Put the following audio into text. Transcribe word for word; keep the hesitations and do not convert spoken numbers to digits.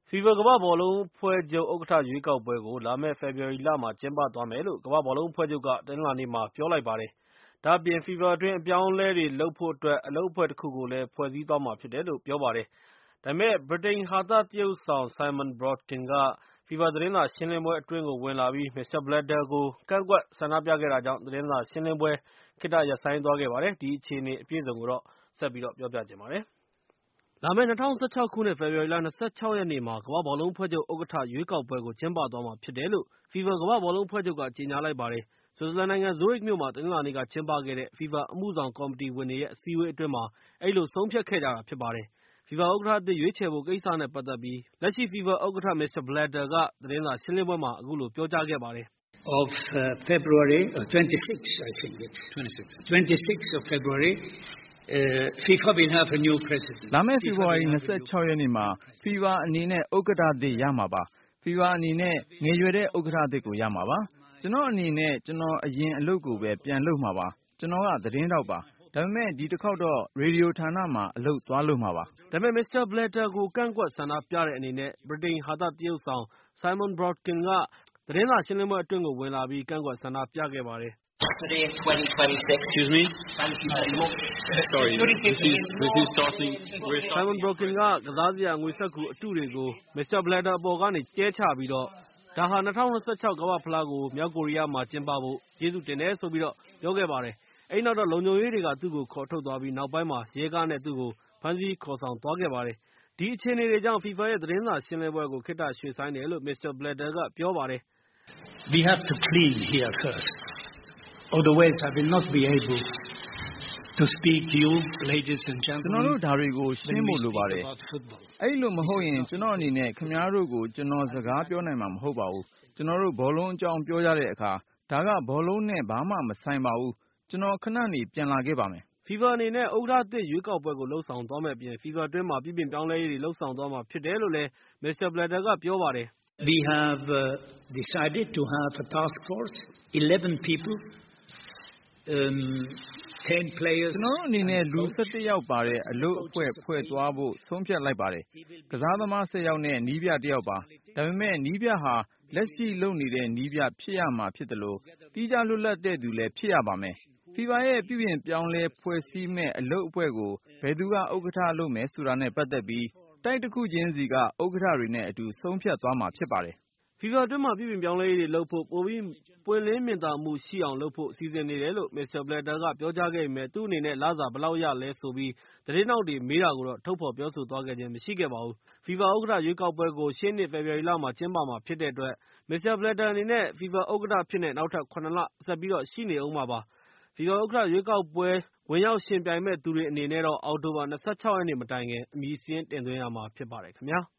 FIFA ကမ္ဘာ့ဘောလုံးအဖွဲ့ချုပ်ဥက္ကဋ္ဌရွေးကောက်ပွဲကိုလာမယ့်ဖေဖော်ဝါရီလမှာကျင်းပသွားမယ်လို့ကမ္ဘာ့ဘောလုံးအဖွဲ့ချုပ်ကတနင်္လာနေ့မှာပြောလိုက်ပါတယ်။ဒါ့အပြင် FIFA အတွင်းအပြောင်းအလဲတွေလုပ်ဖို့အတွက်အလုပ်အဖွဲ့တစ်ခုကိုလည်းဖွဲ့စည်းသွားမှာဖြစ်တယ်လို့ပြောပါတယ်။ဒါပေမဲ့ဗြိတိန်ဟာသသရုပ်ဆောင် Simon Broughton က FIFA သတင်းစာရှင်းလင်းပွဲအတွင်းကိုဝင်လာပြီး မစ္စတာ Blatter ကိုကန့်ကွက်ဆန္ဒပြခဲ့တာကြောင့်သတင်းစာရှင်းလင်းပွဲခေတ္တရပ်ဆိုင်းသွားခဲ့ပါတယ်။ဒီအခြေအနေအပြည့်အစုံကိုတော့ဆက်ပြီးတော့ပြောပြချင်ပါတယ်။လာမယ့်၂၀၁၆ခုနှစ်ဖေဖော်ဝါရီလ၂၆ရက်နေ့မှာကမ္ဘာ့ဘောလုံးအဖွဲ့ချုပ်ဥက္ကဋ္ဌရွေးကောက်ပွဲကိုကျင်းပသွားမှာဖြစ်တယ်လို့ FIFA ကမ္ဘာ့ဘောလုံးအဖွဲ့ချုပ်ကကြေညာလိုက်ပါတယ်။ဆွစ်ဇာလန်နိုင်ငံ ဇိုရစ်မြို့မှာတနင်္လာနေ့ကကျင်းပခဲ့တဲ့ FIFA အမှုဆောင်ကော်မတီဝင်တွေရဲ့အစည်းအဝေးအတွင်းမှာအဲဒီလိုဆုံးဖြတ်ခဲ့ကြတာဖြစ်ပါတယ်။ FIFA ဥက္ကဋ္ဌအသစ်ရွေးချယ်ဖို့ကိစ္စနဲ့ပတ်သက်ပြီးလက်ရှိ FIFA ဥက္ကဋ္ဌ မစ္စတာ Blatter ကသတင်းစာရှင်းလင်းပွဲမှာအခုလိုပြောကြားခဲ့ပါတယ်။ Of February twenty-sixth I think it's twenty-sixth of February FIFA will have a new president လာမယ့်ဖေဖော်ဝါရီ၂၆ရက်နေ့မှာ FIFA အနေနဲ့ဥက္ကဋ္ဌသစ်ရမှာပါ။ FIFA အနေနဲ့ငယ်ရွယ်တဲ့ဥက္ကဋ္ဌသစ်ကိုရမှာပါ။ကျွန်တော်အနေနဲ့ကျွန်တော်အရင်အလုပ်ကိုပဲပြန်လုပ်မှာပါ။ကျွန်တော်ကသတင်းထောက်ပါ။ဒါပေမဲ့ဒီတစ်ခေါက်တော့ရေဒီယိုဌာနမှာအလုပ်သွားလုပ်မှာပါ။ဒါပေမဲ့ မစ္စတာ Blatter ကိုကန့်ကွက်ဆန္ဒပြတဲ့အနေနဲ့ဗြိတိန်ဟာသသရုပ်ဆောင် Simon Broughton ကသတင်းစာရှင်းလင်းပွဲအတွင်းကိုဝင်လာပြီးကန့်ကွက်ဆန္ဒပြခဲ့ပါတယ်။ Simon Broughton ကကစားစရာငွေစက္ကူအတုတွေကို မစ္စတာ Blatter အပေါ်ကနေကြဲချပြီးတော့ ဒါဟာ၂၀၂၆ကမ္ဘာ့ဖလားကိုမြောက်ကိုရီးယားမှာကျင်းပဖို့ကျေးဇူးတင်တယ်ဆိုပြီးတော့ပြောခဲ့ပါတယ်။အဲဒီနောက်တော့လုံခြုံရေးတွေကသူ့ကိုခေါ်ထုတ်သွားပြီးနောက်ပိုင်းမှာရဲကားနဲ့သူ့ကိုဖမ်းဆီးခေါ်ဆောင်သွားခဲ့ပါတယ်။ဒီအခြေအနေတွေကြောင့် FIFA ရဲ့သတင်းစာရှင်းလင်းပွဲကိုခေတ္တရွှေ့ဆိုင်းတယ်လို့ မစ္စတာ Blatter ကပြောပါတယ်။ We have to clean here first. Otherwise I will not be able to speak to you ladies and gentlemen. ကျွန်တော်တို့ဒါတွေကိုရှင်းဖို့လိုပါတယ်။အဲဒီလိုမဟုတ်ရင်ကျွန်တော်အနေနဲ့ခင်ဗျားတို့ကိုကျွန်တော်စကားပြောနိုင်မှာမဟုတ်ပါဘူး။ကျွန်တော်တို့ဘောလုံးအကြောင်းပြောကြတဲ့အခါဒါကဘောလုံးနဲ့ဘာမှမဆိုင်ပါဘူး။ကျွန်တော်ခဏနေပြန်လာခဲ့ပါမယ်။ FIFA အနေနဲ့ဥက္ကဋ္ဌသစ်ရွေးကောက်ပွဲကိုလှုပ်ဆောင်သွားမယ့်အပြင် FIFA အတွင်းမှာပြုပြင်ပြောင်းလဲရေးတွေလှုပ်ဆောင်သွားမှာဖြစ်တယ်လို့လည်း မစ္စတာ Blatter ကပြောပါတယ်။ We have decided to have a task force eleven people um ten players ကျွန်တော်တို့အနေနဲ့လူ၁၁ယောက်ပါတဲ့အလုပ်အဖွဲ့ဖွဲ့သွားဖို့ဆုံးဖြတ်လိုက်ပါတယ်။ကစားသမား၁၀ယောက်နဲ့နည်းပြတစ်ယောက်ပါ။ဒါပေမဲ့နည်းပြဟာလက်ရှိလုပ်နေတဲ့နည်းပြဖြစ်ရမှာဖြစ်တယ်လို့သီးခြားလွတ်လပ်တဲ့သူလည်းဖြစ်ရပါမယ်။ FIFA ရဲ့ပြုပြင်ပြောင်းလဲဖွဲ့စည်းမဲ့အလုပ်အဖွဲ့ကိုဘယ်သူကဥက္ကဋ္ဌလုပ်မယ်ဆိုတာနဲ့ပတ်သက်ပြီးတိုက်တစ်ခုချင်းစီကဥက္ကဋ္ဌတွေနဲ့အတူဆုံးဖြတ်သွားမှာဖြစ်ပါတယ်။ FIFA အတွင်းမှာပြုပြင်ပြောင်းလဲရေးတွေလုပ်ဖို့ပိုပြီးပွင့်လင်းမြင်သာမှုရှိအောင်လုပ်ဖို့စီစဉ်နေတယ်လို့ မစ္စတာ Blatter ကပြောကြားခဲ့ပေမဲ့သူ့အနေနဲ့လစာဘယ်လောက်ရလဲဆိုပြီးသတင်းထောက်တွေမေးတာကိုတော့ထုတ်ဖော်ပြောဆိုသွားခဲ့ခြင်းမရှိခဲ့ပါဘူး။ FIFA ဥက္ကဋ္ဌရွေးကောက်ပွဲကိုရှေ့နှစ်ဖေဖော်ဝါရီလမှာကျင်းပမှာဖြစ်တဲ့အတွက်မစ္စတာ Blatter အနေနဲ့ FIFA ဥက္ကဋ္ဌအဖြစ်နဲ့နောက်ထပ်ခုနစ်လဆက်ပြီးတော့ရှိနေဦးမှာပါ။ FIFA ဥက္ကဋ္ဌရွေးကောက်ပွဲဝင်ရောက်ယှဉ်ပြိုင်မယ့်သူတွေအနေနဲ့တော့အောက်တိုဘာ၂၆ရက်နေ့မတိုင်ခင်အမည်စာရင်းတင်သွင်းရမှာဖြစ်ပါတယ်ခင်ဗျာ။